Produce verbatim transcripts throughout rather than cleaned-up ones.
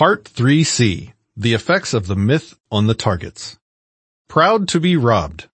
Part three C. The Effects of the Myth on the Targets. Proud to be robbed.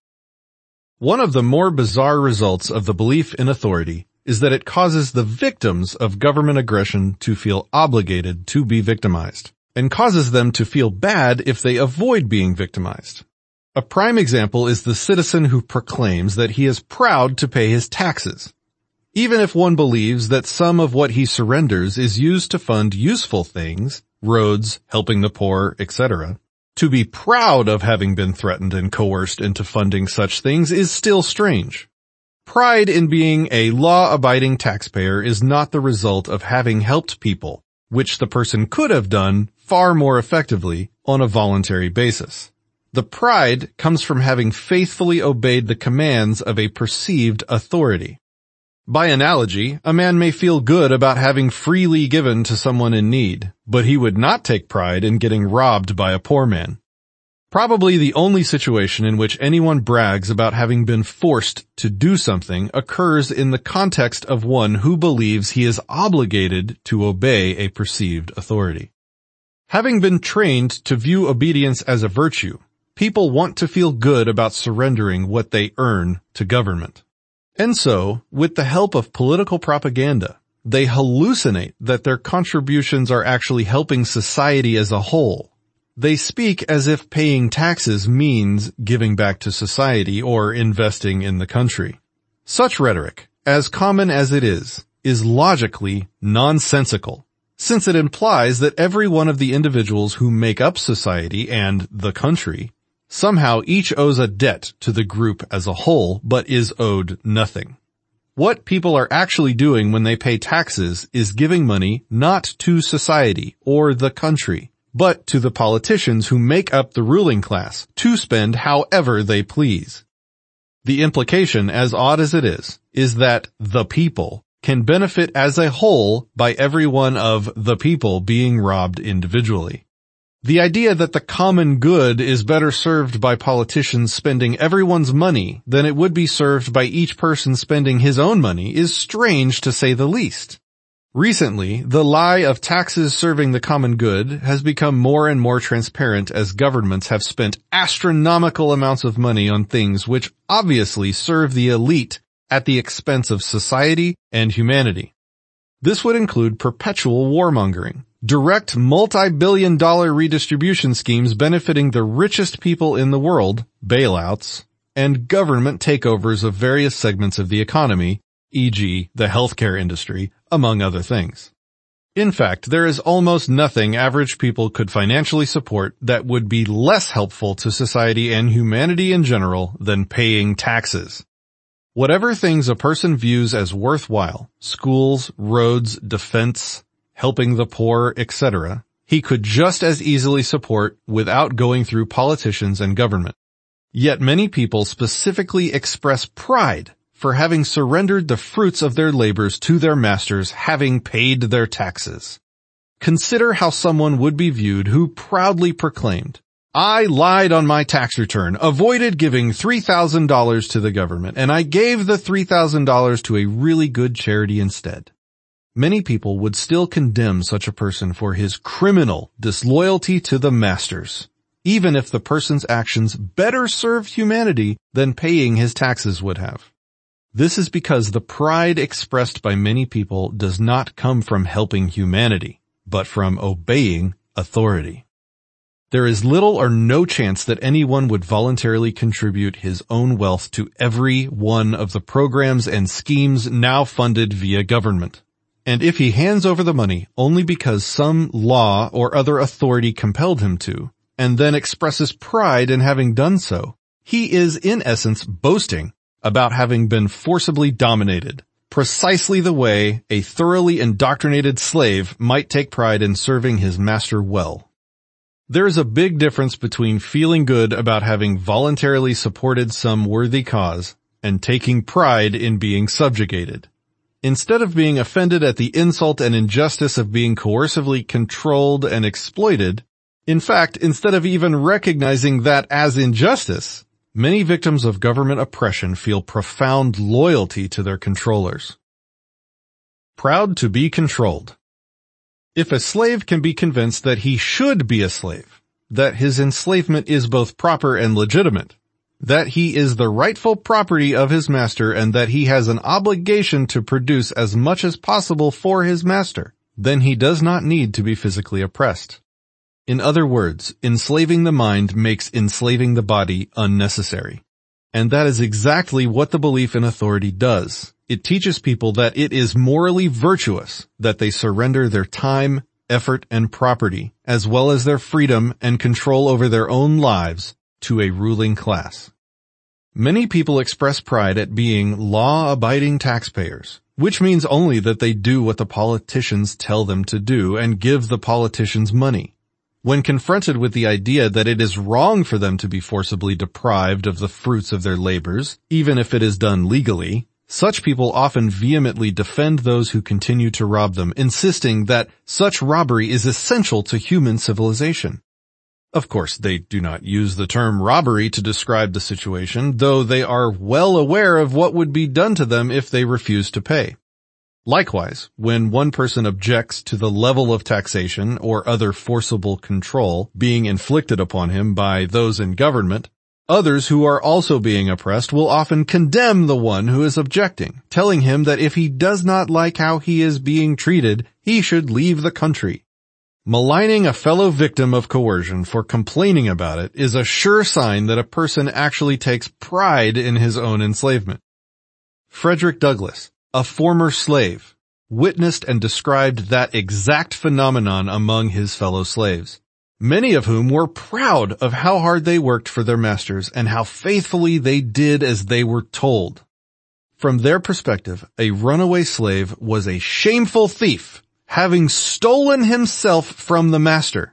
One of the more bizarre results of the belief in authority is that it causes the victims of government aggression to feel obligated to be victimized, and causes them to feel bad if they avoid being victimized. A prime example is the citizen who proclaims that he is proud to pay his taxes, even if one believes that some of what he surrenders is used to fund useful things, roads, helping the poor, et cetera. To be proud of having been threatened and coerced into funding such things is still strange. Pride in being a law-abiding taxpayer is not the result of having helped people, which the person could have done far more effectively on a voluntary basis. The pride comes from having faithfully obeyed the commands of a perceived authority. By analogy, a man may feel good about having freely given to someone in need, but he would not take pride in getting robbed by a poor man. Probably the only situation in which anyone brags about having been forced to do something occurs in the context of one who believes he is obligated to obey a perceived authority. Having been trained to view obedience as a virtue, people want to feel good about surrendering what they earn to government. And so, with the help of political propaganda, they hallucinate that their contributions are actually helping society as a whole. They speak as if paying taxes means giving back to society or investing in the country. Such rhetoric, as common as it is, is logically nonsensical, since it implies that every one of the individuals who make up society and the country somehow each owes a debt to the group as a whole, but is owed nothing. What people are actually doing when they pay taxes is giving money not to society or the country, but to the politicians who make up the ruling class to spend however they please. The implication, as odd as it is, is that the people can benefit as a whole by every one of the people being robbed individually. The idea that the common good is better served by politicians spending everyone's money than it would be served by each person spending his own money is strange to say the least. Recently, the lie of taxes serving the common good has become more and more transparent as governments have spent astronomical amounts of money on things which obviously serve the elite at the expense of society and humanity. This would include perpetual warmongering, direct multi-billion dollar redistribution schemes benefiting the richest people in the world, bailouts, and government takeovers of various segments of the economy, for example the healthcare industry, among other things. In fact, there is almost nothing average people could financially support that would be less helpful to society and humanity in general than paying taxes. Whatever things a person views as worthwhile, schools, roads, defense, helping the poor, et cetera, he could just as easily support without going through politicians and government. Yet many people specifically express pride for having surrendered the fruits of their labors to their masters, having paid their taxes. Consider how someone would be viewed who proudly proclaimed, "I lied on my tax return, avoided giving three thousand dollars to the government, and I gave the three thousand dollars to a really good charity instead." Many people would still condemn such a person for his criminal disloyalty to the masters, even if the person's actions better served humanity than paying his taxes would have. This is because the pride expressed by many people does not come from helping humanity, but from obeying authority. There is little or no chance that anyone would voluntarily contribute his own wealth to every one of the programs and schemes now funded via government. And if he hands over the money only because some law or other authority compelled him to, and then expresses pride in having done so, he is in essence boasting about having been forcibly dominated, precisely the way a thoroughly indoctrinated slave might take pride in serving his master well. There is a big difference between feeling good about having voluntarily supported some worthy cause and taking pride in being subjugated. Instead of being offended at the insult and injustice of being coercively controlled and exploited, in fact, instead of even recognizing that as injustice, many victims of government oppression feel profound loyalty to their controllers. Proud to be controlled. If a slave can be convinced that he should be a slave, that his enslavement is both proper and legitimate, that he is the rightful property of his master and that he has an obligation to produce as much as possible for his master, then he does not need to be physically oppressed. In other words, enslaving the mind makes enslaving the body unnecessary. And that is exactly what the belief in authority does. It teaches people that it is morally virtuous that they surrender their time, effort, and property, as well as their freedom and control over their own lives, to a ruling class. Many people express pride at being law-abiding taxpayers, which means only that they do what the politicians tell them to do and give the politicians money. When confronted with the idea that it is wrong for them to be forcibly deprived of the fruits of their labors, even if it is done legally, such people often vehemently defend those who continue to rob them, insisting that such robbery is essential to human civilization. Of course, they do not use the term robbery to describe the situation, though they are well aware of what would be done to them if they refuse to pay. Likewise, when one person objects to the level of taxation or other forcible control being inflicted upon him by those in government, others who are also being oppressed will often condemn the one who is objecting, telling him that if he does not like how he is being treated, he should leave the country. Maligning a fellow victim of coercion for complaining about it is a sure sign that a person actually takes pride in his own enslavement. Frederick Douglass, a former slave, witnessed and described that exact phenomenon among his fellow slaves, many of whom were proud of how hard they worked for their masters and how faithfully they did as they were told. From their perspective, a runaway slave was a shameful thief, having stolen himself from the master.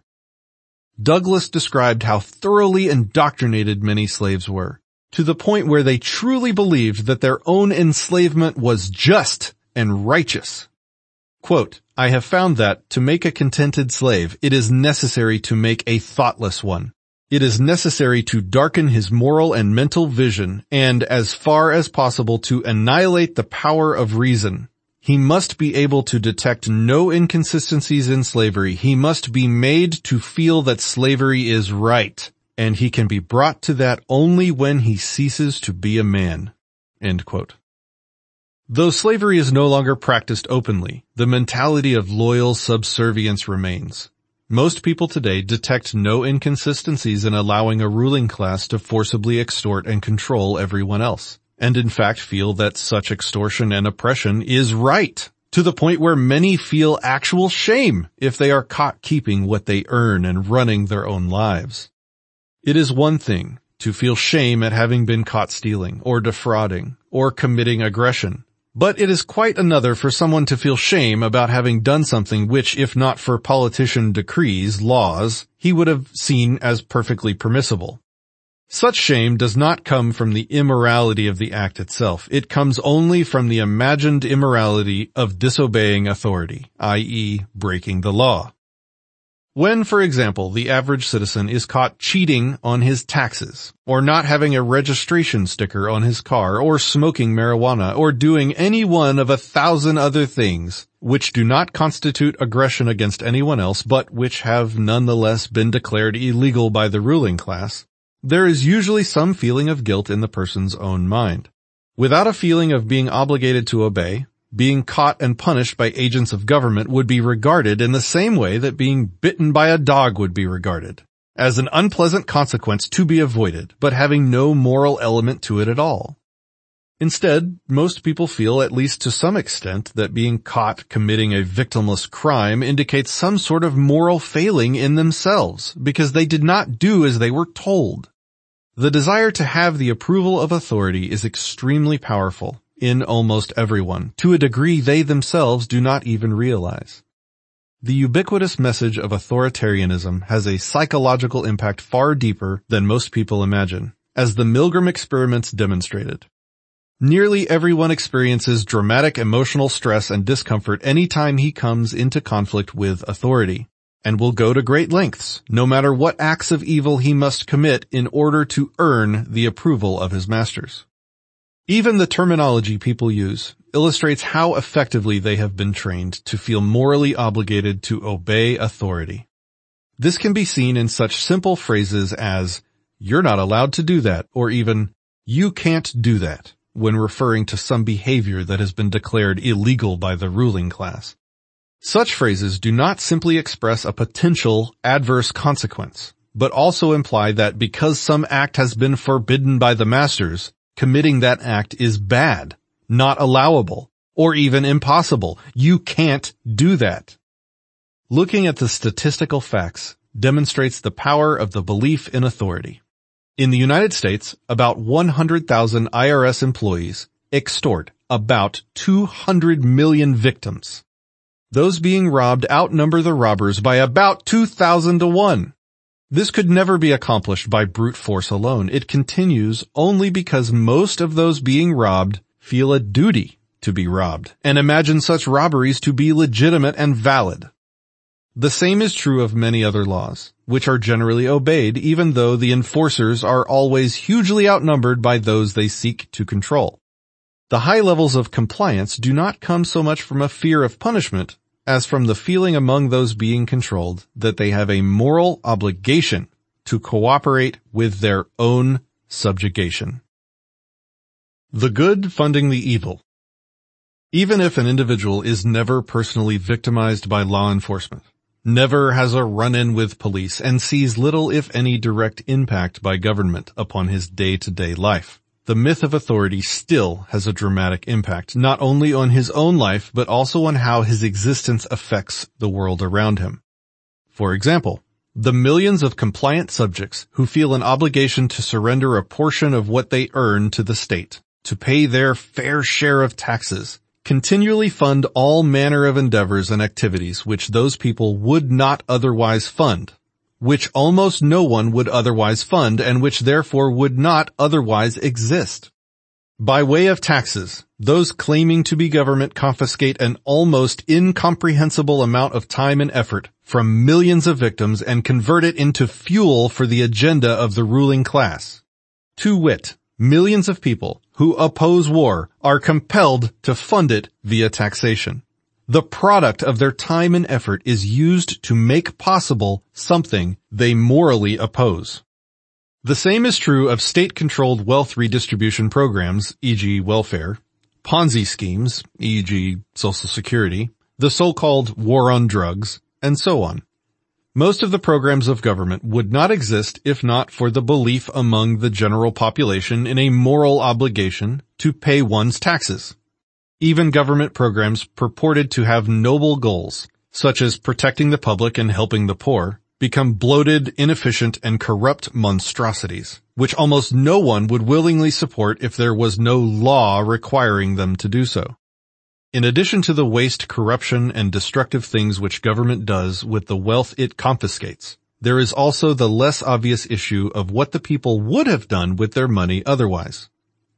Douglass described how thoroughly indoctrinated many slaves were, to the point where they truly believed that their own enslavement was just and righteous. Quote, "I have found that, to make a contented slave, it is necessary to make a thoughtless one. It is necessary to darken his moral and mental vision and, as far as possible, to annihilate the power of reason. He must be able to detect no inconsistencies in slavery. He must be made to feel that slavery is right, and he can be brought to that only when he ceases to be a man." End quote. Though slavery is no longer practiced openly, the mentality of loyal subservience remains. Most people today detect no inconsistencies in allowing a ruling class to forcibly extort and control everyone else, and in fact feel that such extortion and oppression is right, to the point where many feel actual shame if they are caught keeping what they earn and running their own lives. It is one thing to feel shame at having been caught stealing or defrauding or committing aggression, but it is quite another for someone to feel shame about having done something which, if not for politician decrees, laws, he would have seen as perfectly permissible. Such shame does not come from the immorality of the act itself. It comes only from the imagined immorality of disobeying authority, that is, breaking the law. When, for example, the average citizen is caught cheating on his taxes, or not having a registration sticker on his car, or smoking marijuana, or doing any one of a thousand other things which do not constitute aggression against anyone else, but which have nonetheless been declared illegal by the ruling class, there is usually some feeling of guilt in the person's own mind. Without a feeling of being obligated to obey, being caught and punished by agents of government would be regarded in the same way that being bitten by a dog would be regarded, as an unpleasant consequence to be avoided, but having no moral element to it at all. Instead, most people feel, at least to some extent, that being caught committing a victimless crime indicates some sort of moral failing in themselves, because they did not do as they were told. The desire to have the approval of authority is extremely powerful in almost everyone, to a degree they themselves do not even realize. The ubiquitous message of authoritarianism has a psychological impact far deeper than most people imagine, as the Milgram experiments demonstrated. Nearly everyone experiences dramatic emotional stress and discomfort any time he comes into conflict with authority, and will go to great lengths, no matter what acts of evil he must commit in order to earn the approval of his masters. Even the terminology people use illustrates how effectively they have been trained to feel morally obligated to obey authority. This can be seen in such simple phrases as, "You're not allowed to do that," or even, "You can't do that," when referring to some behavior that has been declared illegal by the ruling class. Such phrases do not simply express a potential adverse consequence, but also imply that because some act has been forbidden by the masters, committing that act is bad, not allowable, or even impossible. You can't do that. Looking at the statistical facts demonstrates the power of the belief in authority. In the United States, about one hundred thousand I R S employees extort about two hundred million victims. Those being robbed outnumber the robbers by about two thousand to one. This could never be accomplished by brute force alone. It continues only because most of those being robbed feel a duty to be robbed and imagine such robberies to be legitimate and valid. The same is true of many other laws, which are generally obeyed even though the enforcers are always hugely outnumbered by those they seek to control. The high levels of compliance do not come so much from a fear of punishment as from the feeling among those being controlled that they have a moral obligation to cooperate with their own subjugation. The good funding the evil. Even if an individual is never personally victimized by law enforcement, never has a run-in with police, and sees little if any direct impact by government upon his day-to-day life, the myth of authority still has a dramatic impact, not only on his own life, but also on how his existence affects the world around him. For example, the millions of compliant subjects who feel an obligation to surrender a portion of what they earn to the state, to pay their fair share of taxes, continually fund all manner of endeavors and activities which those people would not otherwise fund, which almost no one would otherwise fund, and which therefore would not otherwise exist. By way of taxes, those claiming to be government confiscate an almost incomprehensible amount of time and effort from millions of victims and convert it into fuel for the agenda of the ruling class. To wit, millions of people who oppose war are compelled to fund it via taxation. The product of their time and effort is used to make possible something they morally oppose. The same is true of state-controlled wealth redistribution programs, for example welfare, Ponzi schemes, for example Social Security, the so-called war on drugs, and so on. Most of the programs of government would not exist if not for the belief among the general population in a moral obligation to pay one's taxes. Even government programs purported to have noble goals, such as protecting the public and helping the poor, become bloated, inefficient, and corrupt monstrosities, which almost no one would willingly support if there was no law requiring them to do so. In addition to the waste, corruption, and destructive things which government does with the wealth it confiscates, there is also the less obvious issue of what the people would have done with their money otherwise.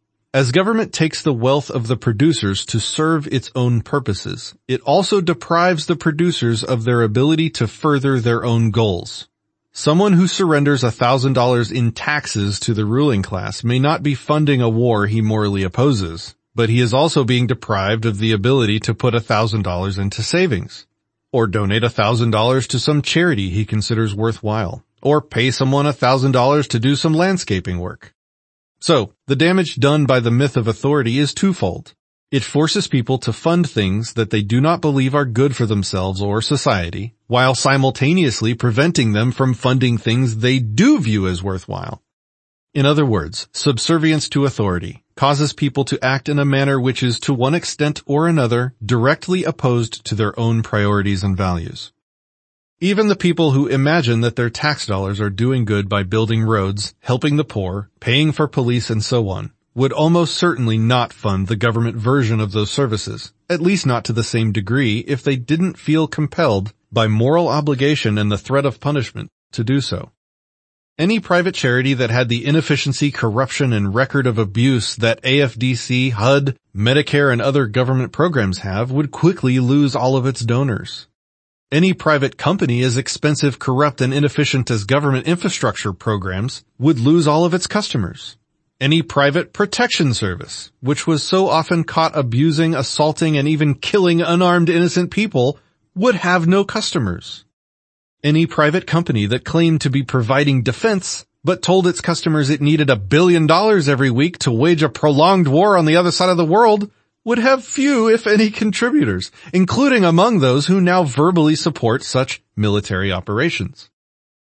As government takes the wealth of the producers to serve its own purposes, it also deprives the producers of their ability to further their own goals. Someone who surrenders a thousand dollars in taxes to the ruling class may not be funding a war he morally opposes, but he is also being deprived of the ability to put a thousand dollars into savings, or donate a thousand dollars to some charity he considers worthwhile, or pay someone a thousand dollars to do some landscaping work. So, the damage done by the myth of authority is twofold. It forces people to fund things that they do not believe are good for themselves or society, while simultaneously preventing them from funding things they do view as worthwhile. In other words, subservience to authority causes people to act in a manner which is to one extent or another directly opposed to their own priorities and values. Even the people who imagine that their tax dollars are doing good by building roads, helping the poor, paying for police, and so on, would almost certainly not fund the government version of those services, at least not to the same degree if they didn't feel compelled by moral obligation and the threat of punishment to do so. Any private charity that had the inefficiency, corruption, and record of abuse that A F D C, H U D, Medicare, and other government programs have would quickly lose all of its donors. Any private company as expensive, corrupt, and inefficient as government infrastructure programs would lose all of its customers. Any private protection service, which was so often caught abusing, assaulting, and even killing unarmed innocent people, would have no customers. Any private company that claimed to be providing defense, but told its customers it needed a billion dollars every week to wage a prolonged war on the other side of the world, would have few, if any, contributors, including among those who now verbally support such military operations.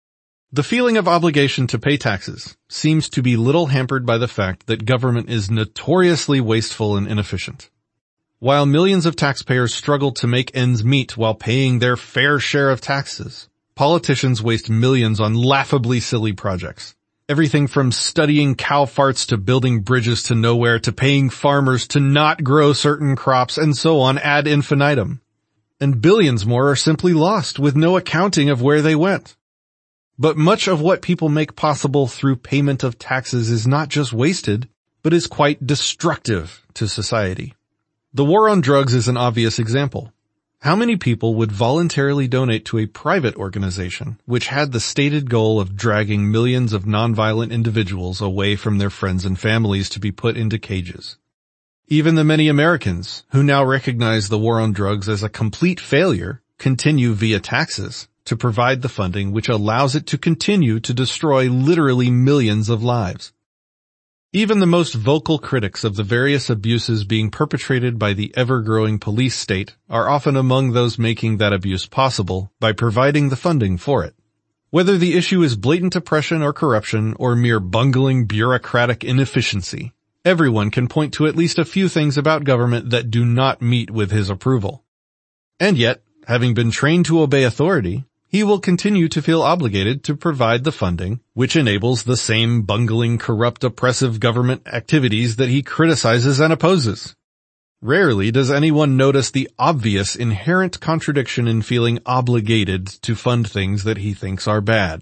The feeling of obligation to pay taxes seems to be little hampered by the fact that government is notoriously wasteful and inefficient. While millions of taxpayers struggle to make ends meet while paying their fair share of taxes, politicians waste millions on laughably silly projects. Everything from studying cow farts to building bridges to nowhere to paying farmers to not grow certain crops and so on ad infinitum. And billions more are simply lost with no accounting of where they went. But much of what people make possible through payment of taxes is not just wasted, but is quite destructive to society. The war on drugs is an obvious example. How many people would voluntarily donate to a private organization which had the stated goal of dragging millions of nonviolent individuals away from their friends and families to be put into cages? Even the many Americans who now recognize the war on drugs as a complete failure continue via taxes to provide the funding which allows it to continue to destroy literally millions of lives. Even the most vocal critics of the various abuses being perpetrated by the ever-growing police state are often among those making that abuse possible by providing the funding for it. Whether the issue is blatant oppression or corruption or mere bungling bureaucratic inefficiency, everyone can point to at least a few things about government that do not meet with his approval. And yet, having been trained to obey authority, he will continue to feel obligated to provide the funding which enables the same bungling, corrupt, oppressive government activities that he criticizes and opposes. Rarely does anyone notice the obvious inherent contradiction in feeling obligated to fund things that he thinks are bad.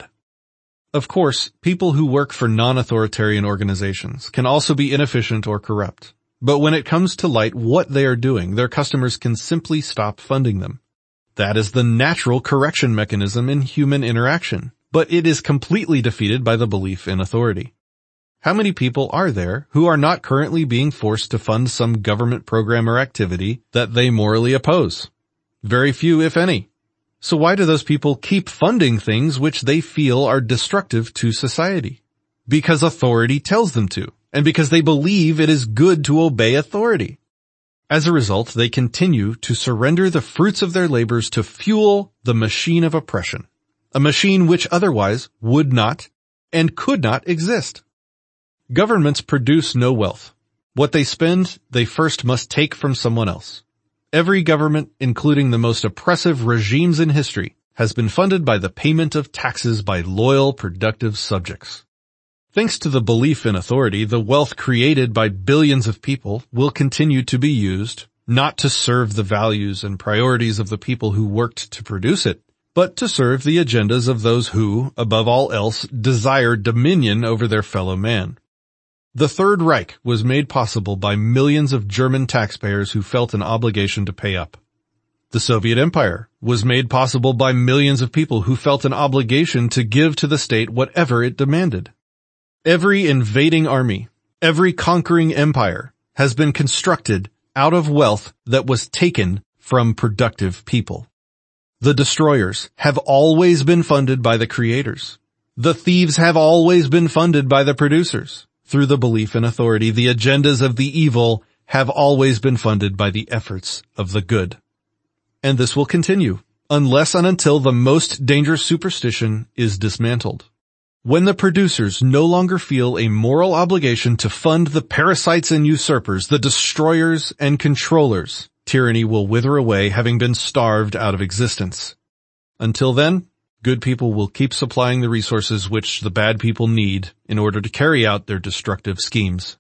Of course, people who work for non-authoritarian organizations can also be inefficient or corrupt. But when it comes to light what they are doing, their customers can simply stop funding them. That is the natural correction mechanism in human interaction, but it is completely defeated by the belief in authority. How many people are there who are not currently being forced to fund some government program or activity that they morally oppose? Very few, if any. So why do those people keep funding things which they feel are destructive to society? Because authority tells them to, and because they believe it is good to obey authority. As a result, they continue to surrender the fruits of their labors to fuel the machine of oppression, a machine which otherwise would not and could not exist. Governments produce no wealth. What they spend, they first must take from someone else. Every government, including the most oppressive regimes in history, has been funded by the payment of taxes by loyal, productive subjects. Thanks to the belief in authority, the wealth created by billions of people will continue to be used, not to serve the values and priorities of the people who worked to produce it, but to serve the agendas of those who, above all else, desire dominion over their fellow man. The Third Reich was made possible by millions of German taxpayers who felt an obligation to pay up. The Soviet Empire was made possible by millions of people who felt an obligation to give to the state whatever it demanded. Every invading army, every conquering empire has been constructed out of wealth that was taken from productive people. The destroyers have always been funded by the creators. The thieves have always been funded by the producers. Through the belief in authority, the agendas of the evil have always been funded by the efforts of the good. And this will continue, unless and until the most dangerous superstition is dismantled. When the producers no longer feel a moral obligation to fund the parasites and usurpers, the destroyers and controllers, tyranny will wither away, having been starved out of existence. Until then, good people will keep supplying the resources which the bad people need in order to carry out their destructive schemes.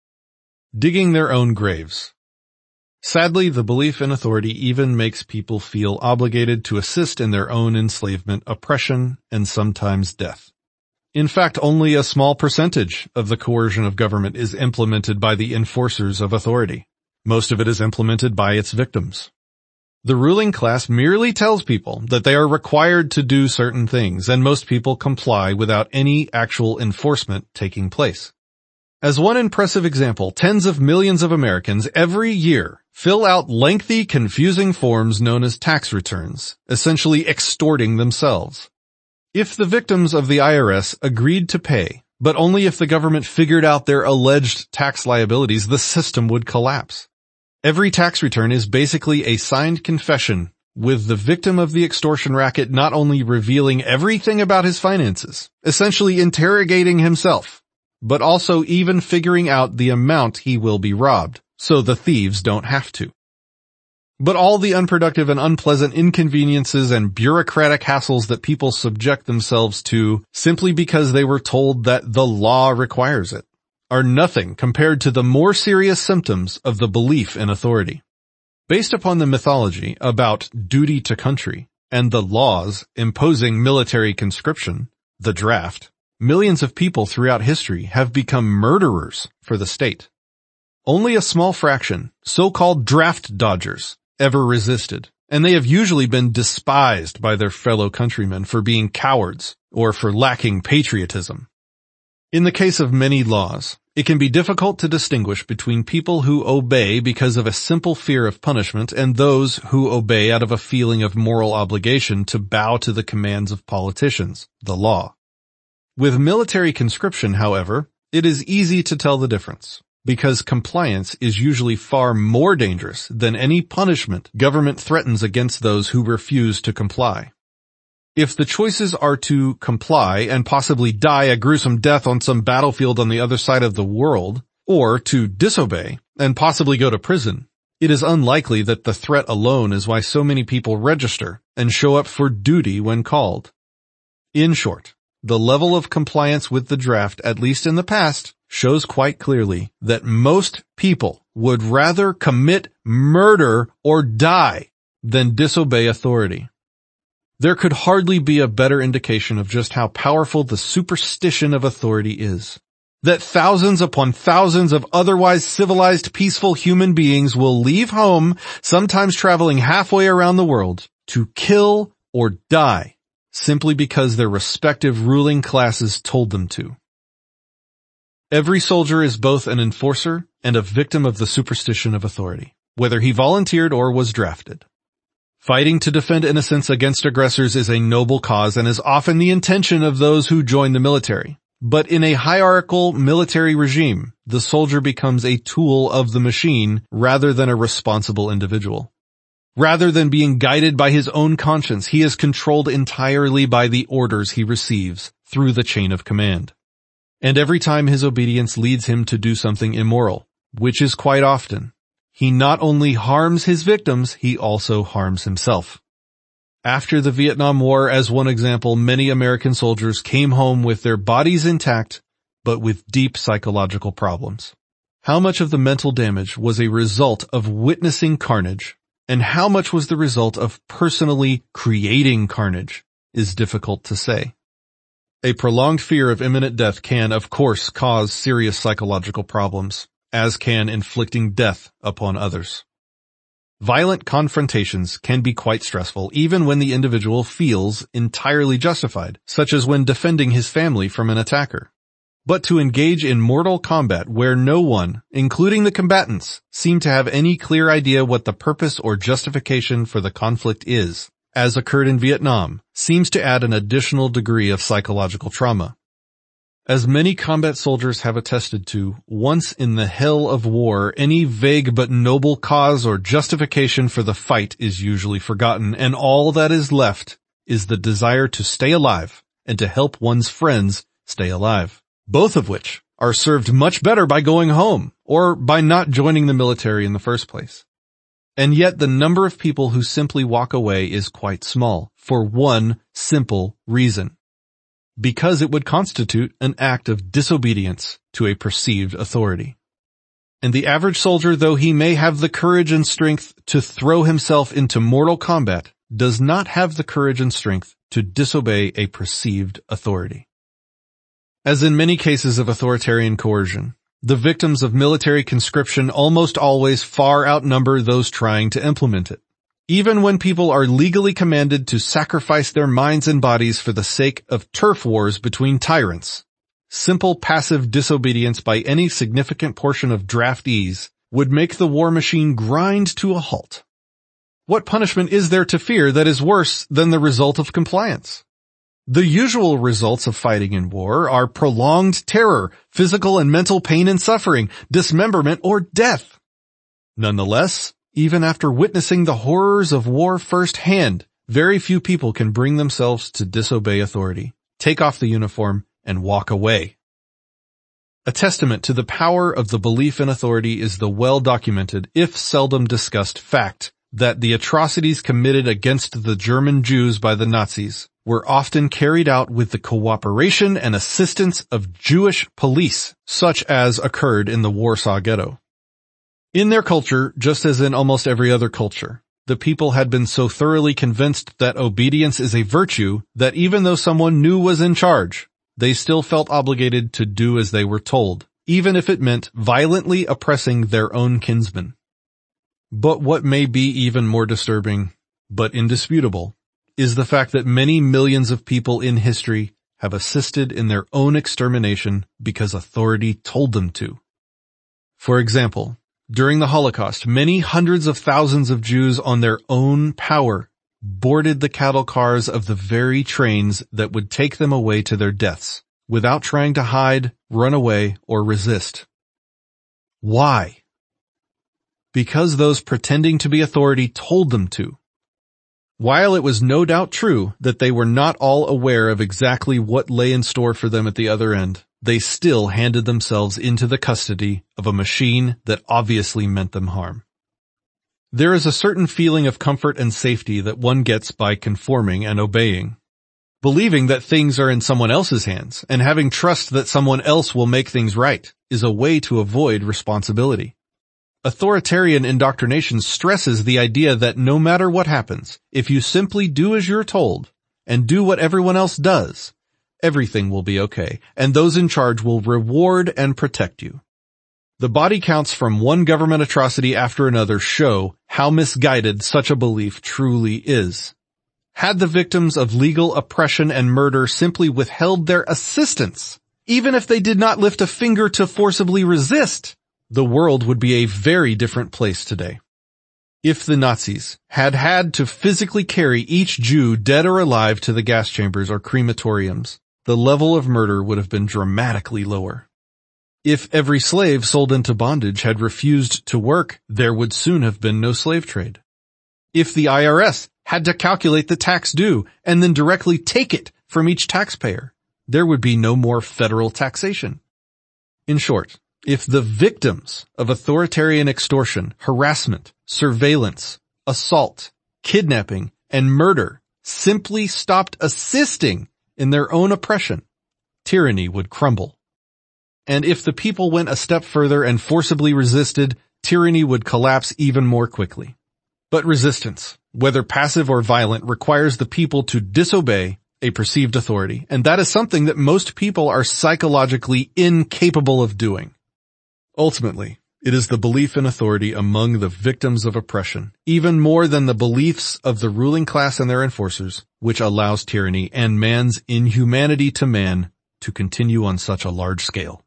Digging their own graves. Sadly, the belief in authority even makes people feel obligated to assist in their own enslavement, oppression, and sometimes death. In fact, only a small percentage of the coercion of government is implemented by the enforcers of authority. Most of it is implemented by its victims. The ruling class merely tells people that they are required to do certain things, and most people comply without any actual enforcement taking place. As one impressive example, tens of millions of Americans every year fill out lengthy, confusing forms known as tax returns, essentially extorting themselves. If the victims of the I R S agreed to pay, but only if the government figured out their alleged tax liabilities, the system would collapse. Every tax return is basically a signed confession, with the victim of the extortion racket not only revealing everything about his finances, essentially interrogating himself, but also even figuring out the amount he will be robbed, so the thieves don't have to. But all the unproductive and unpleasant inconveniences and bureaucratic hassles that people subject themselves to simply because they were told that the law requires it are nothing compared to the more serious symptoms of the belief in authority. Based upon the mythology about duty to country and the laws imposing military conscription, the draft, millions of people throughout history have become murderers for the state. Only a small fraction, so-called draft dodgers, ever resisted, and they have usually been despised by their fellow countrymen for being cowards or for lacking patriotism. In the case of many laws, it can be difficult to distinguish between people who obey because of a simple fear of punishment and those who obey out of a feeling of moral obligation to bow to the commands of politicians, the law. With military conscription, however, it is easy to tell the difference, because compliance is usually far more dangerous than any punishment government threatens against those who refuse to comply. If the choices are to comply and possibly die a gruesome death on some battlefield on the other side of the world, or to disobey and possibly go to prison, it is unlikely that the threat alone is why so many people register and show up for duty when called. In short, the level of compliance with the draft, at least in the past, shows quite clearly that most people would rather commit murder or die than disobey authority. There could hardly be a better indication of just how powerful the superstition of authority is. That thousands upon thousands of otherwise civilized, peaceful human beings will leave home, sometimes traveling halfway around the world, to kill or die, simply because their respective ruling classes told them to. Every soldier is both an enforcer and a victim of the superstition of authority, whether he volunteered or was drafted. Fighting to defend innocence against aggressors is a noble cause and is often the intention of those who join the military. But in a hierarchical military regime, the soldier becomes a tool of the machine rather than a responsible individual. Rather than being guided by his own conscience, he is controlled entirely by the orders he receives through the chain of command. And every time his obedience leads him to do something immoral, which is quite often, he not only harms his victims, he also harms himself. After the Vietnam War, as one example, many American soldiers came home with their bodies intact, but with deep psychological problems. How much of the mental damage was a result of witnessing carnage, and how much was the result of personally creating carnage, is difficult to say. A prolonged fear of imminent death can, of course, cause serious psychological problems, as can inflicting death upon others. Violent confrontations can be quite stressful even when the individual feels entirely justified, such as when defending his family from an attacker. But to engage in mortal combat where no one, including the combatants, seem to have any clear idea what the purpose or justification for the conflict is, as occurred in Vietnam, seems to add an additional degree of psychological trauma. As many combat soldiers have attested to, once in the hell of war, any vague but noble cause or justification for the fight is usually forgotten, and all that is left is the desire to stay alive and to help one's friends stay alive, both of which are served much better by going home or by not joining the military in the first place. And yet the number of people who simply walk away is quite small, for one simple reason. Because it would constitute an act of disobedience to a perceived authority. And the average soldier, though he may have the courage and strength to throw himself into mortal combat, does not have the courage and strength to disobey a perceived authority. As in many cases of authoritarian coercion, the victims of military conscription almost always far outnumber those trying to implement it. Even when people are legally commanded to sacrifice their minds and bodies for the sake of turf wars between tyrants, simple passive disobedience by any significant portion of draftees would make the war machine grind to a halt. What punishment is there to fear that is worse than the result of compliance? The usual results of fighting in war are prolonged terror, physical and mental pain and suffering, dismemberment, or death. Nonetheless, even after witnessing the horrors of war firsthand, very few people can bring themselves to disobey authority, take off the uniform, and walk away. A testament to the power of the belief in authority is the well-documented, if seldom discussed, fact that the atrocities committed against the German Jews by the Nazis were often carried out with the cooperation and assistance of Jewish police, such as occurred in the Warsaw Ghetto. In their culture, just as in almost every other culture, the people had been so thoroughly convinced that obedience is a virtue that even though someone new was in charge, they still felt obligated to do as they were told, even if it meant violently oppressing their own kinsmen. But what may be even more disturbing, but indisputable, is the fact that many millions of people in history have assisted in their own extermination because authority told them to. For example, during the Holocaust, many hundreds of thousands of Jews on their own power boarded the cattle cars of the very trains that would take them away to their deaths, without trying to hide, run away, or resist. Why? Because those pretending to be authority told them to. While it was no doubt true that they were not all aware of exactly what lay in store for them at the other end, they still handed themselves into the custody of a machine that obviously meant them harm. There is a certain feeling of comfort and safety that one gets by conforming and obeying. Believing that things are in someone else's hands and having trust that someone else will make things right is a way to avoid responsibility. Authoritarian indoctrination stresses the idea that no matter what happens, if you simply do as you're told and do what everyone else does, everything will be okay, and those in charge will reward and protect you. The body counts from one government atrocity after another show how misguided such a belief truly is. Had the victims of legal oppression and murder simply withheld their assistance, even if they did not lift a finger to forcibly resist, the world would be a very different place today. If the Nazis had had to physically carry each Jew dead or alive to the gas chambers or crematoriums, the level of murder would have been dramatically lower. If every slave sold into bondage had refused to work, there would soon have been no slave trade. If the I R S had to calculate the tax due and then directly take it from each taxpayer, there would be no more federal taxation. In short, if the victims of authoritarian extortion, harassment, surveillance, assault, kidnapping, and murder simply stopped assisting in their own oppression, tyranny would crumble. And if the people went a step further and forcibly resisted, tyranny would collapse even more quickly. But resistance, whether passive or violent, requires the people to disobey a perceived authority, and that is something that most people are psychologically incapable of doing. Ultimately, it is the belief in authority among the victims of oppression, even more than the beliefs of the ruling class and their enforcers, which allows tyranny and man's inhumanity to man to continue on such a large scale.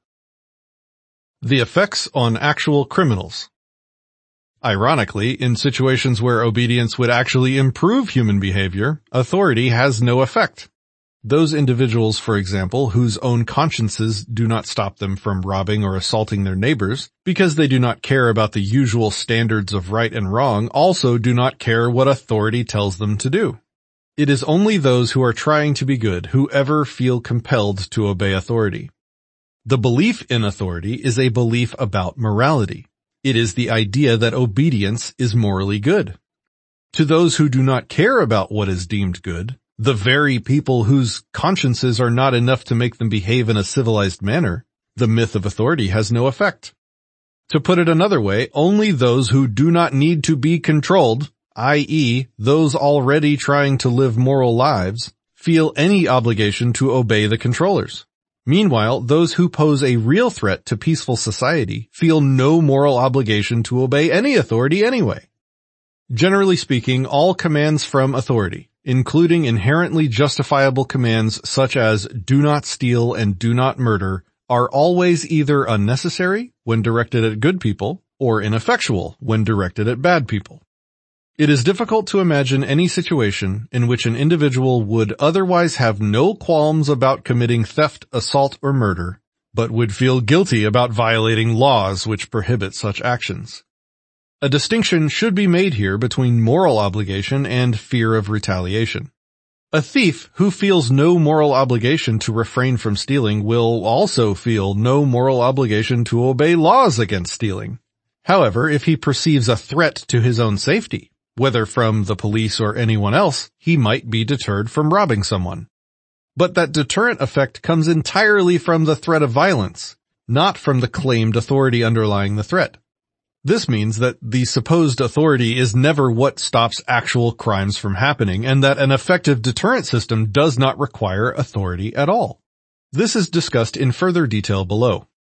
The effects on actual criminals. Ironically, in situations where obedience would actually improve human behavior, authority has no effect. Those individuals, for example, whose own consciences do not stop them from robbing or assaulting their neighbors because they do not care about the usual standards of right and wrong, also do not care what authority tells them to do. It is only those who are trying to be good who ever feel compelled to obey authority. The belief in authority is a belief about morality. It is the idea that obedience is morally good. To those who do not care about what is deemed good, the very people whose consciences are not enough to make them behave in a civilized manner, the myth of authority has no effect. To put it another way, only those who do not need to be controlled, that is, those already trying to live moral lives, feel any obligation to obey the controllers. Meanwhile, those who pose a real threat to peaceful society feel no moral obligation to obey any authority anyway. Generally speaking, all commands from authority, including inherently justifiable commands such as do not steal and do not murder, are always either unnecessary when directed at good people or ineffectual when directed at bad people. It is difficult to imagine any situation in which an individual would otherwise have no qualms about committing theft, assault, or murder, but would feel guilty about violating laws which prohibit such actions. A distinction should be made here between moral obligation and fear of retaliation. A thief who feels no moral obligation to refrain from stealing will also feel no moral obligation to obey laws against stealing. However, if he perceives a threat to his own safety, whether from the police or anyone else, he might be deterred from robbing someone. But that deterrent effect comes entirely from the threat of violence, not from the claimed authority underlying the threat. This means that the supposed authority is never what stops actual crimes from happening, and that an effective deterrent system does not require authority at all. This is discussed in further detail below.